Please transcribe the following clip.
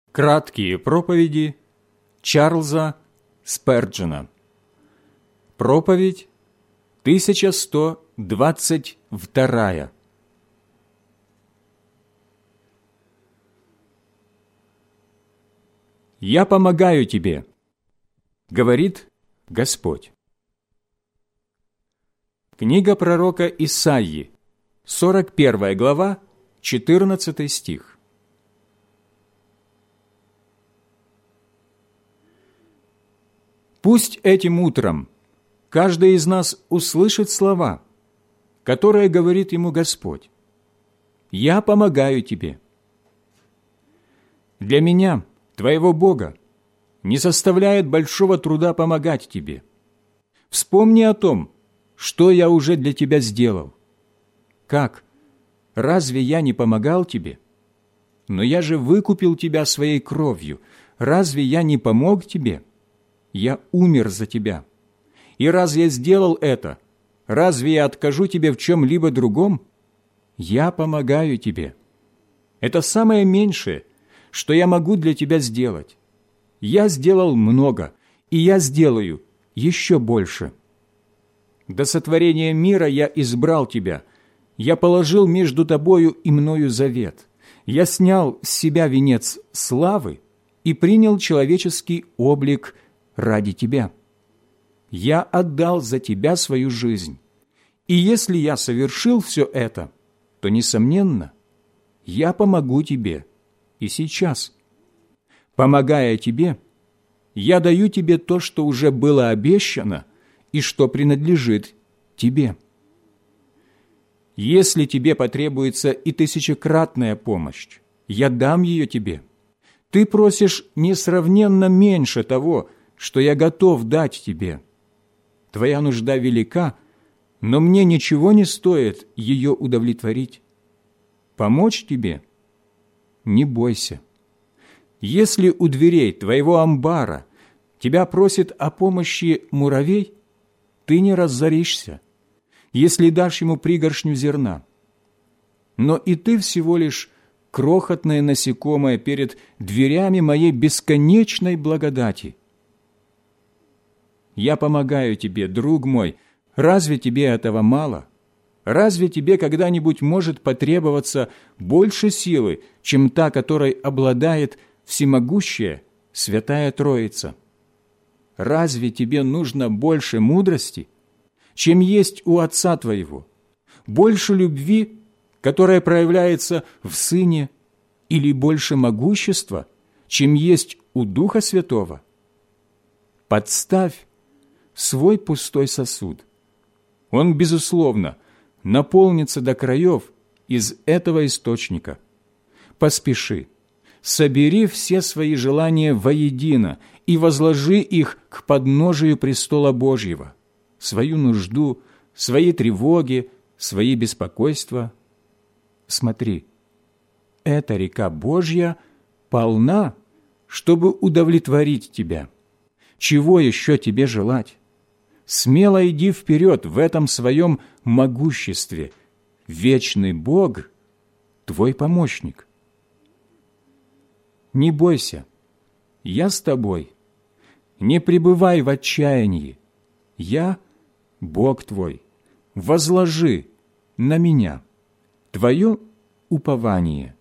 Краткие проповеди Чарльза Сперджена. Проповедь 1122. «Я помогаю тебе, — говорит Господь». Книга пророка Исаии, 41 глава, 14 стих. Пусть этим утром каждый из нас услышит слова, которые говорит ему Господь. «Я помогаю тебе». Для меня, твоего Бога, не составляет большого труда помогать тебе. Вспомни о том, что я уже для тебя сделал. Как? Разве я не помогал тебе? Но я же выкупил тебя своей кровью. Разве я не помог тебе? Я умер за тебя. И раз я сделал это, разве я откажу тебе в чем-либо другом? Я помогаю тебе. Это самое меньшее, что я могу для тебя сделать. Я сделал много, и я сделаю еще больше. До сотворения мира я избрал тебя. Я положил между тобою и мною завет. Я снял с себя венец славы и принял человеческий облик ради тебя. Я отдал за тебя свою жизнь. И если я совершил все это, то, несомненно, я помогу тебе и сейчас. Помогая тебе, я даю тебе то, что уже было обещано и что принадлежит тебе. Если тебе потребуется и тысячекратная помощь, я дам ее тебе. Ты просишь несравненно меньше того, что я готов дать тебе. Твоя нужда велика, но мне ничего не стоит ее удовлетворить. Помочь тебе? Не бойся. Если у дверей твоего амбара тебя просит о помощи муравей, ты не разоришься, если дашь ему пригоршню зерна. Но и ты всего лишь крохотное насекомое перед дверями моей бесконечной благодати. Я помогаю тебе, друг мой. Разве тебе этого мало? Разве тебе когда-нибудь может потребоваться больше силы, чем та, которой обладает всемогущая Святая Троица? Разве тебе нужно больше мудрости, чем есть у Отца твоего? Больше любви, которая проявляется в Сыне, или больше могущества, чем есть у Духа Святого? Подставь свой пустой сосуд. Он, безусловно, наполнится до краев из этого источника. Поспеши, собери все свои желания воедино и возложи их к подножию престола Божьего, свою нужду, свои тревоги, свои беспокойства. Смотри, эта река Божья полна, чтобы удовлетворить тебя. Чего еще тебе желать? Смело иди вперед в этом своем могуществе. Вечный Бог – твой помощник. Не бойся, я с тобой. Не пребывай в отчаянии. Я – Бог твой. Возложи на меня твое упование.